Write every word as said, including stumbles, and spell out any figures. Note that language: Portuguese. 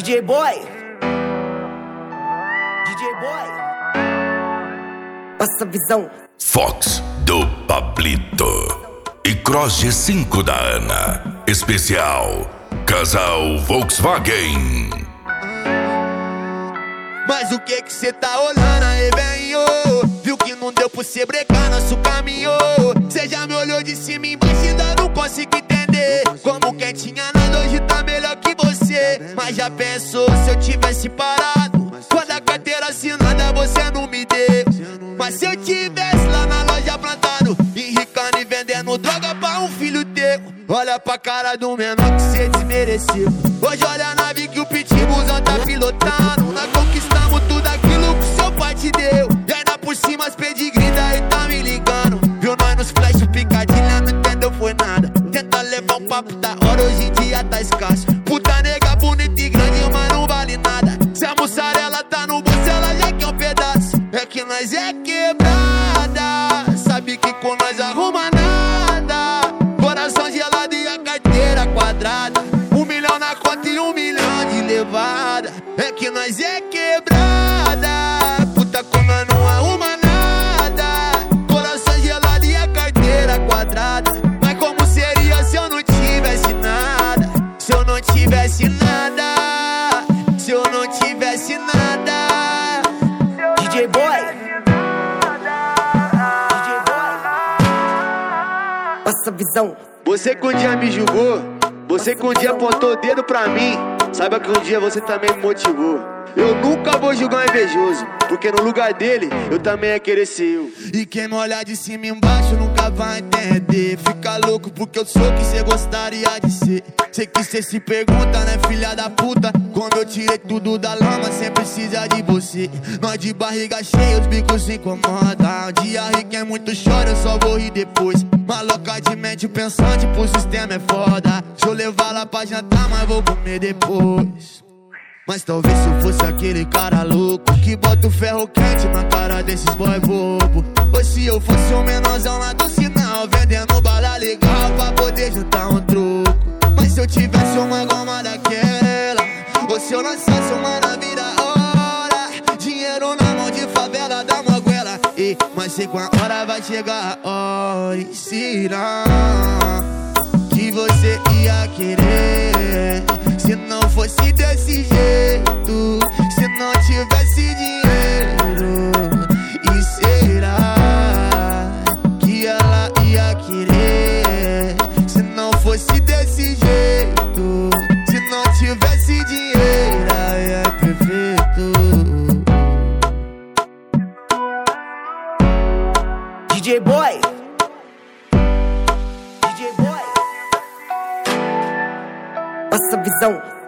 D J Boy, D J Boy, passa a visão. Fox do Pablito e Cross G cinco da Ana. Especial Casal Volkswagen. Mas o que que cê tá olhando aí, velho? Viu que não deu pra cê brecar nosso caminho? Cê já me olhou de cima e embaixo e ainda não consigo entender. Como quem tinha nada hoje tá melhor que você. Mas já pensou se eu tivesse parado? Quando a carteira assinada você não me deu. Mas se eu tivesse lá na loja plantado, enricando e vendendo droga pra um filho teu. Olha pra cara do menor que cê desmereceu. Hoje olha a nave que o pitbullzão tá pilotando. Nós conquistamos tudo aquilo que seu pai te deu. E ainda por cima as pedigree daí tá me ligando. Viu nós nos flash, picadilha, não entendeu foi nada. Tenta levar um papo da hora, hoje em dia tá escasso. Puta nega bonita e grande, mas não vale nada. Se a mussarela tá no bolso, ela já quer um pedaço. É que nós é quebrada, sabe que com nós arruma nada. Coração gelado e a carteira quadrada. Um milhão na conta e um milhão de levada. É que nós é quebrada, puta com nós não arruma nada. Coração gelado e a carteira quadrada. Mas como seria se eu não tivesse nada? Se eu não tivesse nada, se eu não tivesse nada. D J Boy, D J Boy, passa a visão. Você que um dia me julgou, você que um dia apontou o dedo pra mim, saiba que um dia você também me motivou. Eu nunca vou julgar um invejoso, porque no lugar dele, eu também ia querer ser eu. E quem me olhar de cima e embaixo nunca vai entender. Fica louco porque eu sou o que cê gostaria de ser. Sei que cê se pergunta, né, filha da puta? Quando eu tirei tudo da lama, cê precisa de você. Nós de barriga cheia, os bicos se incomodam. Um dia ri quem muito chora, eu só vou rir depois. Maloca de mente pensante, pro sistema é foda. Deixa eu levar lá pra jantar, mas vou comer depois. Mas talvez se eu fosse aquele cara louco que bota o ferro quente na cara desses boy bobo. Ou se eu fosse um menorzão lá do sinal, vendendo bala legal pra poder juntar um troco. Mas se eu tivesse uma goma daquela, ou se eu lançasse uma na vida hora, dinheiro na mão de favela da moguela. E, mas sei com a hora vai chegar a hora. E será que você ia querer se não fosse desse jeito? Se não tivesse dinheiro? E será que ela ia querer se não fosse desse jeito? Se não tivesse dinheiro, é perfeito. D J Boy, D J Boy, passa a visão.